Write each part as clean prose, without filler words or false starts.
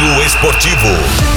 Giro Esportivo.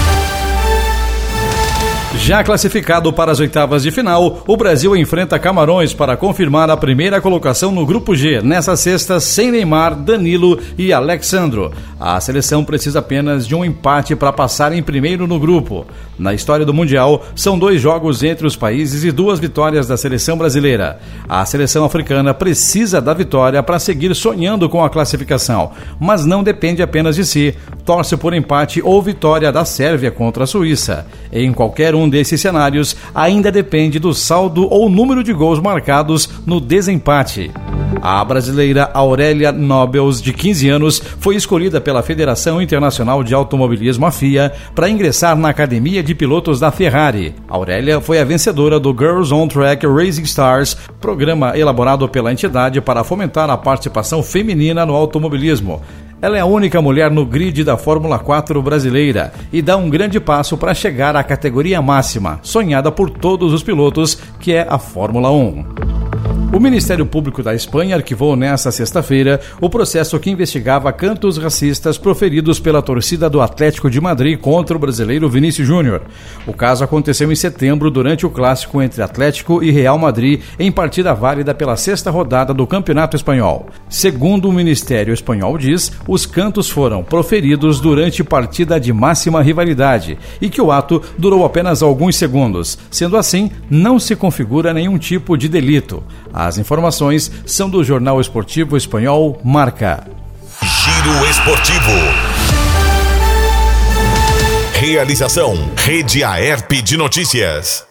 Já classificado para as oitavas de final, o Brasil enfrenta Camarões para confirmar a primeira colocação no Grupo G, nesta sexta, sem Neymar, Danilo e Alexandro. A seleção precisa apenas de um empate para passar em primeiro no grupo. Na história do Mundial, são 2 jogos entre os países e 2 vitórias da seleção brasileira. A seleção africana precisa da vitória para seguir sonhando com a classificação, mas não depende apenas de si. Torce por empate ou vitória da Sérvia contra a Suíça. Em qualquer um desses cenários, ainda depende do saldo ou número de gols marcados no desempate. A brasileira Aurélia Nobels, de 15 anos, foi escolhida pela Federação Internacional de Automobilismo, a FIA, para ingressar na Academia de Pilotos da Ferrari. Aurélia foi a vencedora do Girls on Track Racing Stars, programa elaborado pela entidade para fomentar a participação feminina no automobilismo. Ela é a única mulher no grid da Fórmula 4 brasileira e dá um grande passo para chegar à categoria máxima, sonhada por todos os pilotos, que é a Fórmula 1. O Ministério Público da Espanha arquivou nesta sexta-feira o processo que investigava cantos racistas proferidos pela torcida do Atlético de Madrid contra o brasileiro Vinícius Júnior. O caso aconteceu em setembro durante o clássico entre Atlético e Real Madrid, em partida válida pela 6ª rodada do Campeonato Espanhol. Segundo o Ministério Espanhol diz, os cantos foram proferidos durante partida de máxima rivalidade e que o ato durou apenas alguns segundos. Sendo assim, não se configura nenhum tipo de delito. As informações são do jornal esportivo espanhol Marca. Giro Esportivo. Realização: Rede Aerp de Notícias.